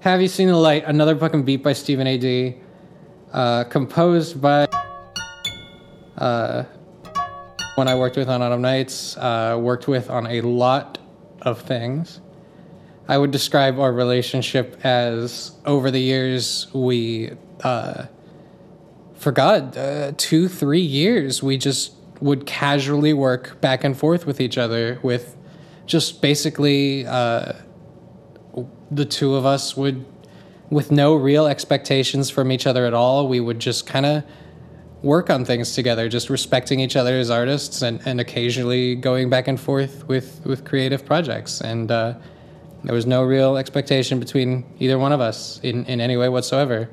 Have You Seen the Light? Another fucking beat by Stephen A.D. Composed by when I worked with on Autumn Nights. Worked with on a lot of things. I would describe our relationship as, over the years, we, for God, 2-3 years, we just would casually work back and forth with each other with just basically the two of us would, with no real expectations from each other at all, we would just kind of work on things together, just respecting each other as artists and occasionally going back and forth with creative projects. And there was no real expectation between either one of us in any way whatsoever.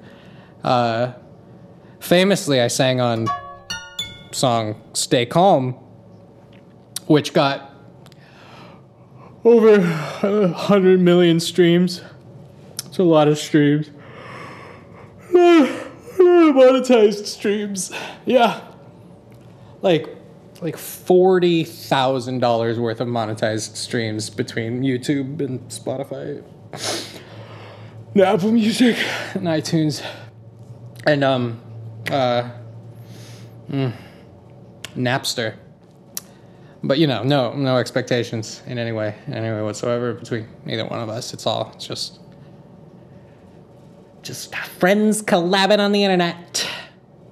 Famously, I sang on song Stay Calm, which got over 100 million streams. It's a lot of streams. Monetized streams. Yeah. Like $40,000 worth of monetized streams between YouTube and Spotify, and Apple Music, and iTunes, and Napster. But no expectations in any way whatsoever between either one of us. It's just friends collabing on the internet.